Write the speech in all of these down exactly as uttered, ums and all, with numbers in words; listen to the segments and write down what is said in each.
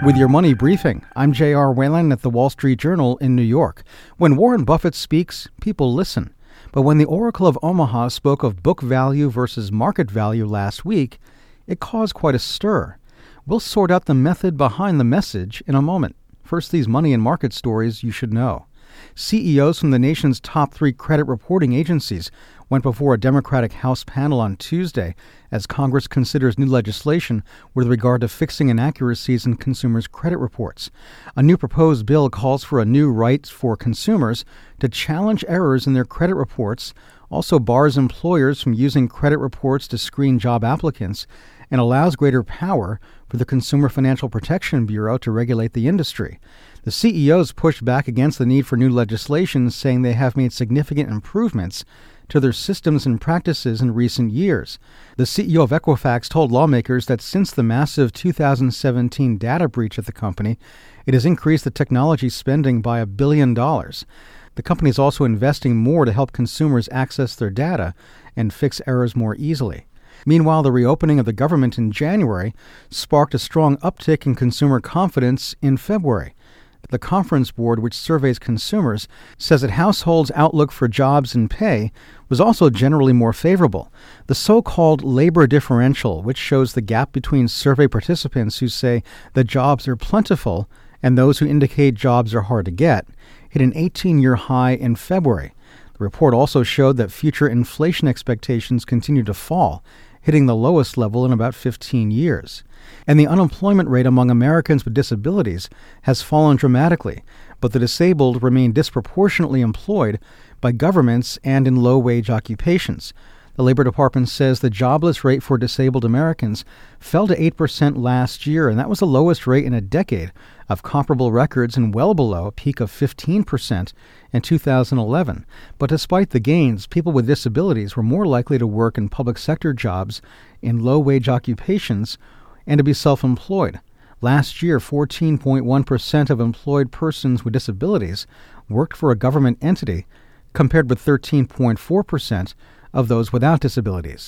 With your money briefing, I'm J R. Whalen at the Wall Street Journal in New York. When Warren Buffett speaks, people listen. But when the Oracle of Omaha spoke of book value versus market value last week, it caused quite a stir. We'll sort out the method behind the message in a moment. First, these money and market stories you should know. C E Os from the nation's top three credit reporting agencies went before a Democratic House panel on Tuesday as Congress considers new legislation with regard to fixing inaccuracies in consumers' credit reports. A new proposed bill calls for a new right for consumers to challenge errors in their credit reports, also bars employers from using credit reports to screen job applicants, and allows greater power for the Consumer Financial Protection Bureau to regulate the industry. The C E Os pushed back against the need for new legislation, saying they have made significant improvements to their systems and practices in recent years. The C E O of Equifax told lawmakers that since the massive two thousand seventeen data breach at the company, it has increased the technology spending by a billion dollars. The company is also investing more to help consumers access their data and fix errors more easily. Meanwhile, the reopening of the government in January sparked a strong uptick in consumer confidence in February. The Conference Board, which surveys consumers, says that households' outlook for jobs and pay was also generally more favorable. The so-called labor differential, which shows the gap between survey participants who say that jobs are plentiful and those who indicate jobs are hard to get, hit an eighteen-year high in February. The report also showed that future inflation expectations continue to fall, hitting the lowest level in about fifteen years. And the unemployment rate among Americans with disabilities has fallen dramatically, but the disabled remain disproportionately employed by governments and in low-wage occupations. The Labor Department says the jobless rate for disabled Americans fell to eight percent last year, and that was the lowest rate in a decade of comparable records and well below a peak of fifteen percent in two thousand eleven. But despite the gains, people with disabilities were more likely to work in public sector jobs in low-wage occupations and to be self-employed. Last year, fourteen point one percent of employed persons with disabilities worked for a government entity, compared with thirteen point four percent of those without disabilities.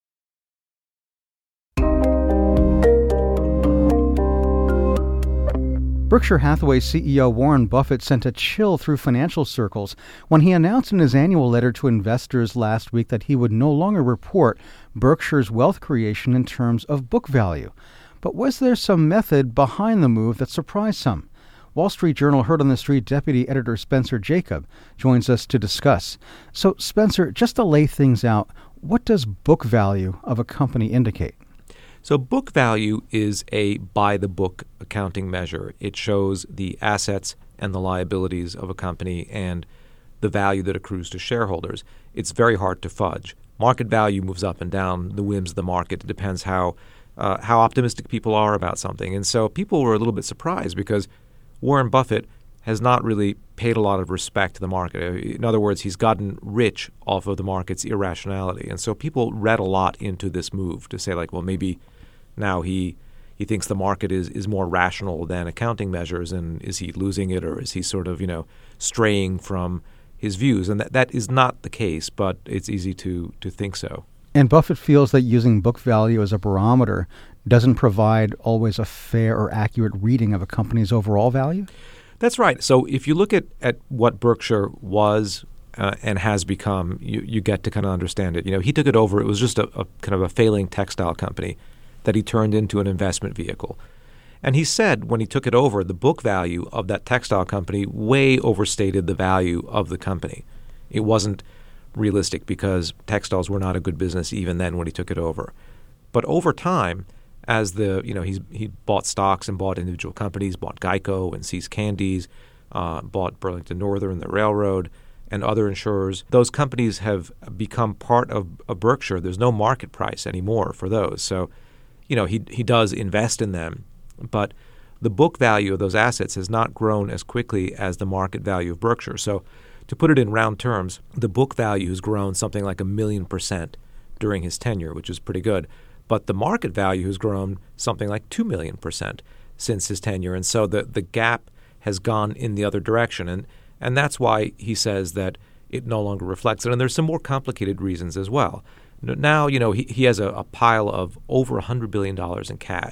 Berkshire Hathaway C E O Warren Buffett sent a chill through financial circles when he announced in his annual letter to investors last week that he would no longer report Berkshire's wealth creation in terms of book value. But was there some method behind the move that surprised some? Wall Street Journal Heard on the Street deputy editor Spencer Jacob joins us to discuss. So, Spencer, just to lay things out, what does book value of a company indicate? So book value is a by-the-book accounting measure. It shows the assets and the liabilities of a company and the value that accrues to shareholders. It's very hard to fudge. Market value moves up and down, the whims of the market. It depends how uh, how optimistic people are about something. And so people were a little bit surprised because Warren Buffett has not really paid a lot of respect to the market. In other words, he's gotten rich off of the market's irrationality. And so people read a lot into this move to say, like, well, maybe now he he thinks the market is, is more rational than accounting measures, and is he losing it, or is he sort of, you know, straying from his views? And that, that is not the case, but it's easy to, to think so. And Buffett feels that using book value as a barometer doesn't provide always a fair or accurate reading of a company's overall value? That's right. So if you look at, at what Berkshire was uh, and has become, you, you get to kind of understand it. You know, he took it over. It was just a, a kind of a failing textile company that he turned into an investment vehicle. And he said when he took it over, the book value of that textile company way overstated the value of the company. It wasn't realistic because textiles were not a good business even then when he took it over. But over time, as the, you know, he's he bought stocks and bought individual companies, bought Geico and See's Candies, uh, bought Burlington Northern, the railroad, and other insurers. Those companies have become part of, of Berkshire. There's no market price anymore for those. So, you know, he he does invest in them, but the book value of those assets has not grown as quickly as the market value of Berkshire. So to put it in round terms, the book value has grown something like a million percent during his tenure, which is pretty good. But the market value has grown something like two million percent since his tenure. And so the, the gap has gone in the other direction. And, and that's why he says that it no longer reflects it. And there's some more complicated reasons as well. Now, you know, he, he has a, a pile of over one hundred billion dollars in cash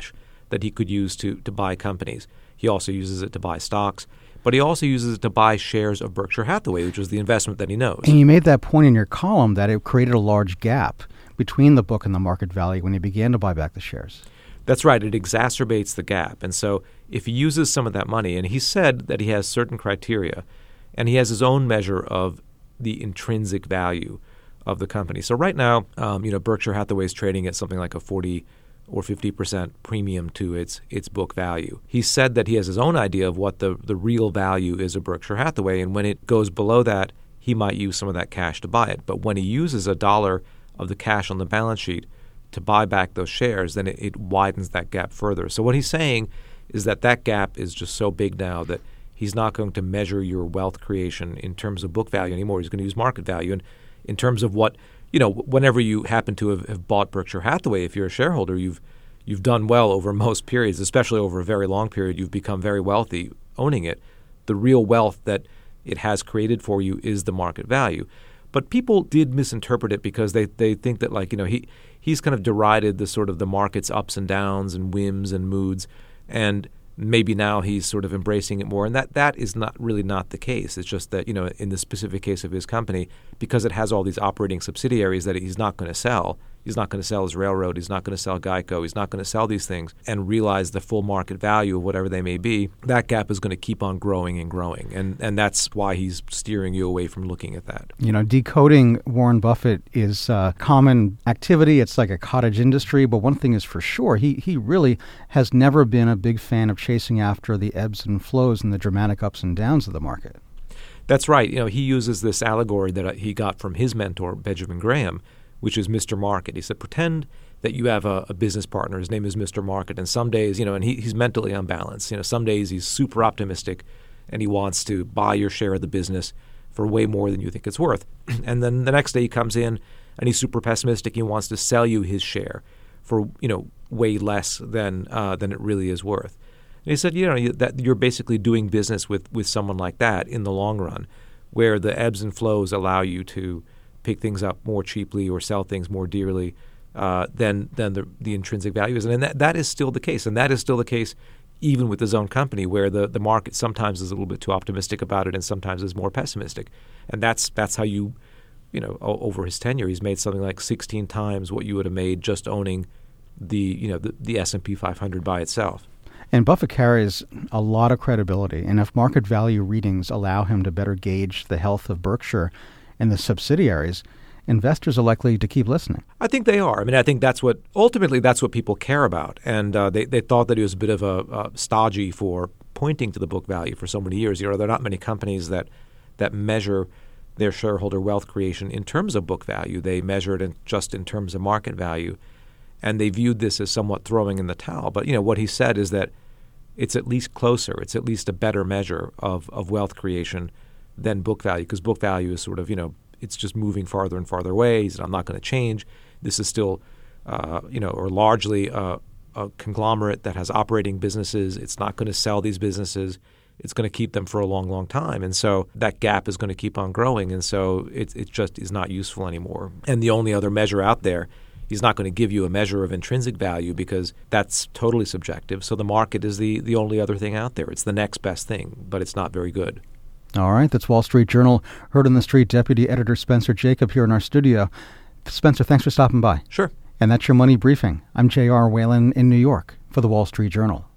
that he could use to, to buy companies. He also uses it to buy stocks, but he also uses it to buy shares of Berkshire Hathaway, which was the investment that he knows. And you made that point in your column that it created a large gap between the book and the market value when he began to buy back the shares. That's right. It exacerbates the gap. And so if he uses some of that money, and he said that he has certain criteria, and he has his own measure of the intrinsic value of the company. So right now, um, you know, Berkshire Hathaway is trading at something like a forty or fifty percent premium to its its book value. He said that he has his own idea of what the, the real value is of Berkshire Hathaway, and when it goes below that, he might use some of that cash to buy it. But when he uses a dollar of the cash on the balance sheet to buy back those shares, then it, it widens that gap further. So what he's saying is that that gap is just so big now that he's not going to measure your wealth creation in terms of book value anymore. He's going to use market value. And in terms of what, you know, whenever you happen to have, have bought Berkshire Hathaway, if you're a shareholder, you've you've done well over most periods, especially over a very long period. You've become very wealthy owning it. The real wealth that it has created for you is the market value. But people did misinterpret it because they, they think that, like, you know, he he's kind of derided the sort of the market's ups and downs and whims and moods, and maybe now he's sort of embracing it more. And that that is not really not the case. It's just that, you know, in the specific case of his company, because it has all these operating subsidiaries that he's not going to sell, he's not going to sell his railroad, he's not going to sell Geico, he's not going to sell these things and realize the full market value of whatever they may be. That gap is going to keep on growing and growing. And, and that's why he's steering you away from looking at that. You know, decoding Warren Buffett is a common activity. It's like a cottage industry. But one thing is for sure, he, he really has never been a big fan of chasing after the ebbs and flows and the dramatic ups and downs of the market. That's right. You know, he uses this allegory that he got from his mentor, Benjamin Graham, which is Mister Market. He said, pretend that you have a, a business partner. His name is Mister Market. And some days, you know, and he, he's mentally unbalanced. You know, some days he's super optimistic and he wants to buy your share of the business for way more than you think it's worth. And then the next day he comes in and he's super pessimistic. He wants to sell you his share for, you know, way less than uh, than it really is worth. And he said, you know, that you're basically doing business with, with someone like that in the long run, where the ebbs and flows allow you to pick things up more cheaply or sell things more dearly uh, than than the, the intrinsic value is. And that, that is still the case. And that is still the case even with his own company, where the, the market sometimes is a little bit too optimistic about it and sometimes is more pessimistic. And that's that's how you, you know, o- over his tenure, he's made something like sixteen times what you would have made just owning the, you know, the, the S and P five hundred by itself. And Buffett carries a lot of credibility. And if market value readings allow him to better gauge the health of Berkshire and the subsidiaries, investors are likely to keep listening. I think they are. I mean, I think that's what, ultimately, that's what people care about. And uh, they, they thought that he was a bit of a, a stodgy for pointing to the book value for so many years. You know, there are not many companies that, that measure their shareholder wealth creation in terms of book value. They measure it in, just in terms of market value. And they viewed this as somewhat throwing in the towel. But, you know, what he said is that it's at least closer. It's at least a better measure of, of wealth creation than book value, because book value is sort of, you know, it's just moving farther and farther away. He said, I'm not going to change. This is still, uh, you know, or largely a, a conglomerate that has operating businesses. It's not going to sell these businesses. It's going to keep them for a long, long time. And so that gap is going to keep on growing. And so it, it just is not useful anymore. And the only other measure out there, he's not going to give you a measure of intrinsic value because that's totally subjective. So the market is the, the only other thing out there. It's the next best thing, but it's not very good. All right. That's Wall Street Journal Heard on the Street Deputy Editor Spencer Jakab here in our studio. Spencer, thanks for stopping by. Sure. And that's your Money Briefing. I'm J R. Whalen in New York for the Wall Street Journal.